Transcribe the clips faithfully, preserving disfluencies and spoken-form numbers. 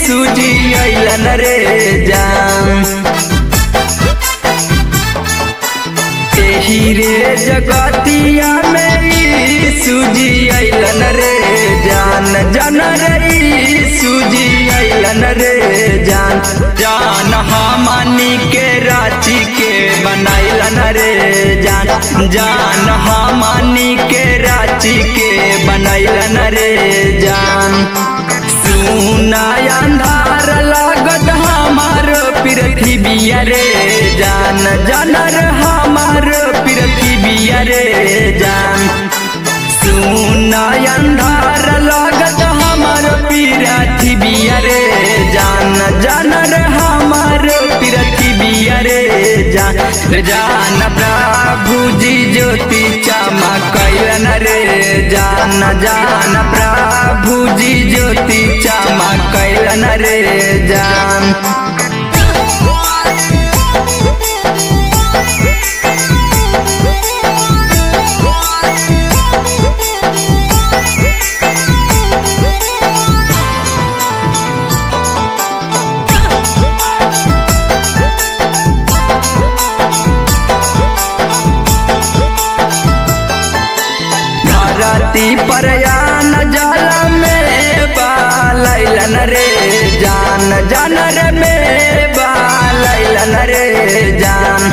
सूजी अइलन रे जान। एही रे जगतिया में सूजी अइलन रे जान। जान रे सूजी अइलन रे जान। जान हमनी के रांची के बनैलन रे जान। जान हमनी के रांची के बनैलन रे जान। सुना अंधार लागत हमार पृथ्वी रे जान। जान रे हमार पृथ्वी रे जान। सुना अंधार लागत हमार पृथ्वी रे जान। जान रे हमार पृथ्वी रे जान। जान प्रभु जी ज्योति चमकैलन रे जान। जान प्रभु जी ज्योति चमकैलन रे जान। धरती परयान जल में बालैलन रे जान। जान रे में बालैलन रे जान।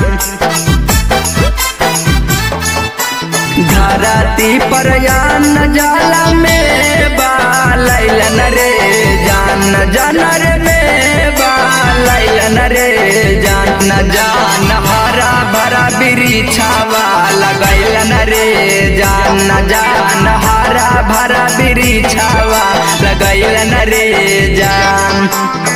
धरती परयान जल में बालैलन रे जान। जान रे में बालैलन रे जान। न जान हरा भरा बिरिछावा लगैलन रे जान। न जान हरा भरा बिरिछावा लगैलन रे जान।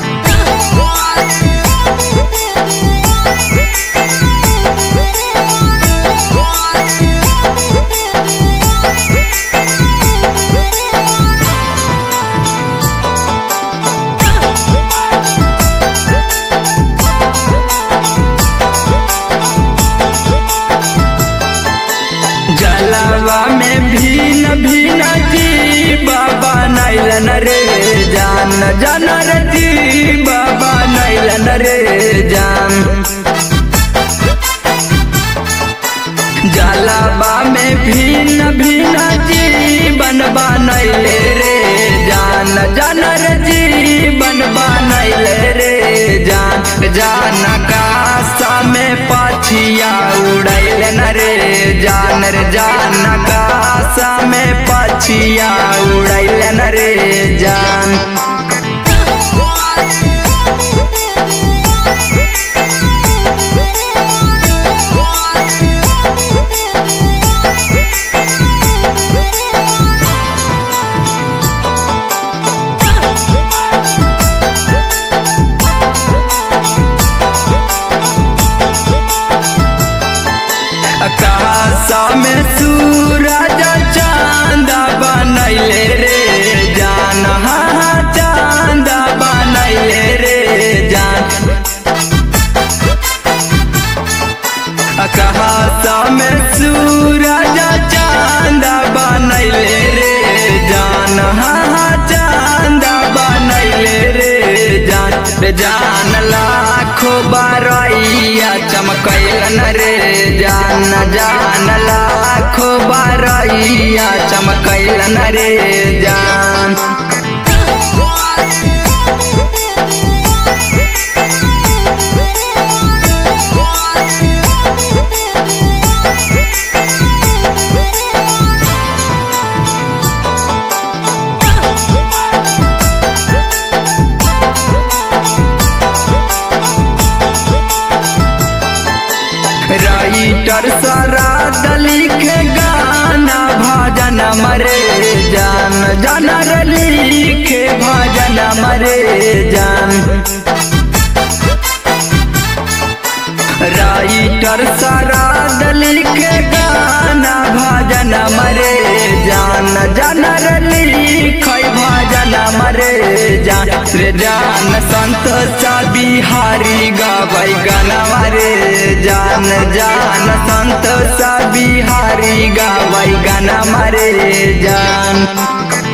जलवा में भीन भीन जीवा बनैलन रे जान। जान रे जीवा बनैलन रे जान। जलवा में भीन भीन जीवन बनैले रे जान। जान रे जीवन बनैले रे जान। जान आकाश में पछिया उड़ैलन रे जान। रे जान आकाश में पछिया उड़ैलन रे जान। आकाश में सूरज चांद बनैले रे जान। हाँ चांद बनैले रे जान। आकाश में सूरज चांद बनैले रे जान। हाँ चांद बनैले रे जान। जान लाखों बारैया चमकैलन रे जान। जान लाखों बारैया चमकैलन रे जान। राइटर सराद लिखे गाना भजन मरे जान। जान रे लिखे भजन मरे जान। राइटर सराद लिखे गाना भजन मरे जान। जान रे लिखे भजन मरे जान। रे जान संतोष बिहारी गावै गाना मरे जान। जान संतोष बिहारी गावै गाना मरे जान।